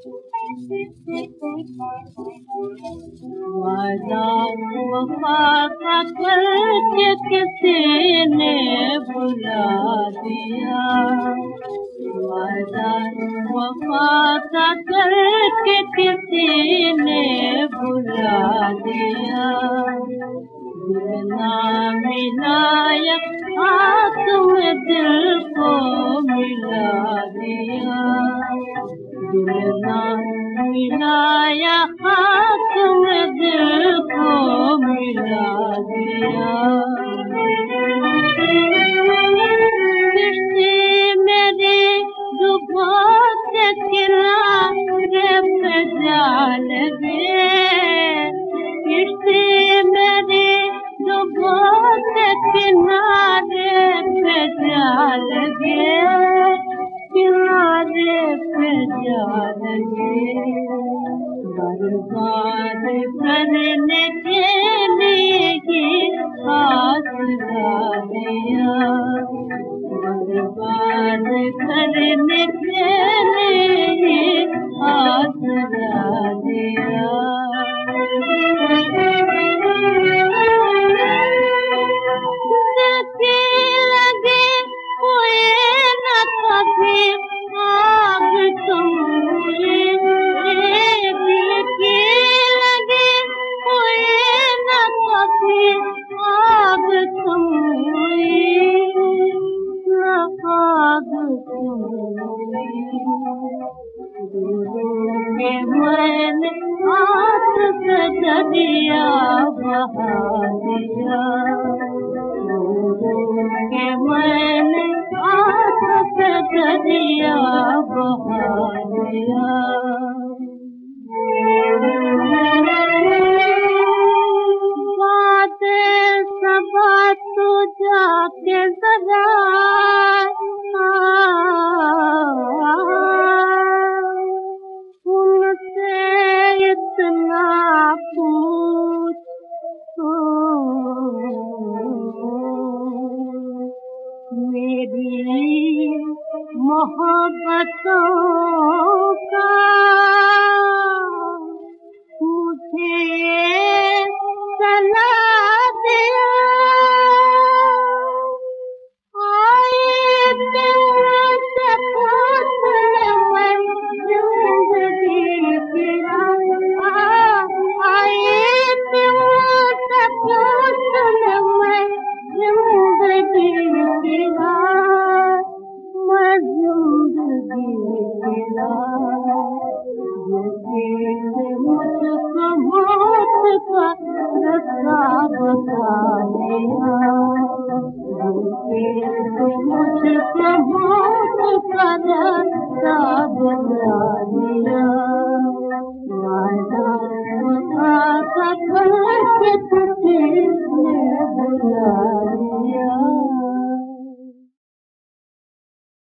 वादा वफा का करके किसी ने बुला दिया, वादा वफा का करके किसी ने बुला दिया। दिल ना मिलाया हाथ में दिल को मिला दिया, दिल ना मिलाया हाथ में दिल को मिला दिया। किसी मेरे डूबो के किनारे पे जा लगे, किसी मेरे डूबो के किनारे पे जा लगे, किनारे पे जा लगे। बर्बाद करने के लिए आसरा दिया, बर्बाद करने के लिए आसरा दिया। लगे हुए न कभी आग तुम हुई, लगे हुए न कभी आग तुम हुई, न आग तुम हुई। मैंने हाथ से दरिया बहा दिया, के मैंने हाथ से दरिया बहा दिया। बातें सबा तू जाके जरा उनसे इतना पूछ मेरी मोहब्बतों का मुझे सला दिया। आए तुमसे पूछने मैं जिंदगी की राह, आए तुमसे पूछने मैं जिंदगी की राह, मैं जिंदगी की राह। मुझको मौत का रास्ता बता दिया, मुझको मौत का रास्ता बता दिया। वादा वफा का करके किसी ने बुला